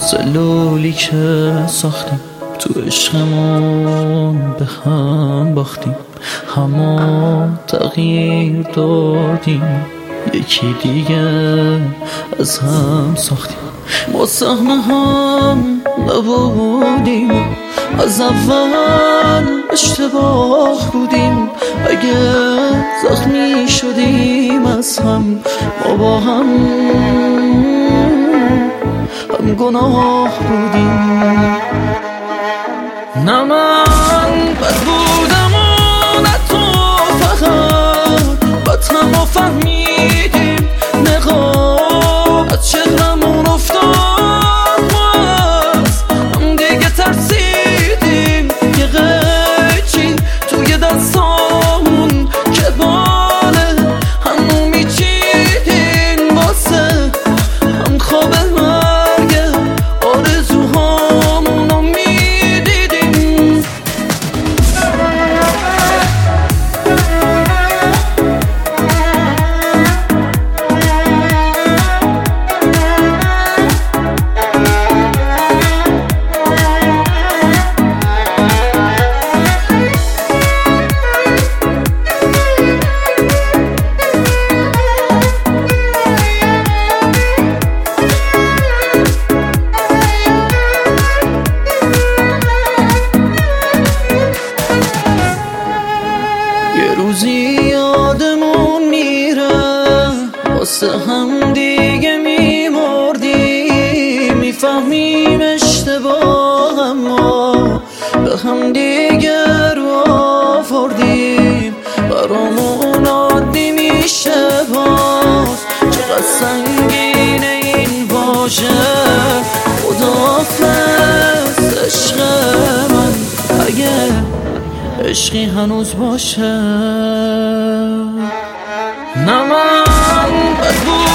سلولی که ساختیم تو عشقمون به هم باختیم، همه تغییر دادیم، یکی دیگه از هم ساختیم. ما سهم هم نبودیم، از اول اشتباه بودیم. اگه زخمی شدیم از هم، ما با هم گناه بودیم. نه من بد بودم و نه تو، فقط بد هم فهمیدیم. نقاب از چهرمون افتاد، ما از هم دیگه ترسیدیم. یه قیچی توی دستامون که باله همو میچیدیم، واسه هم خواب روزی یادمون میره، واسه هم دیگه میمردیم. میفهمیم اشتباه، اما به هم دیگه رو آوردیم. برامون عادی میشه باز، چقدر سنگینه این واژه. خداحافظ عشق من، اگه عشقی هنوز باشه. نه من بد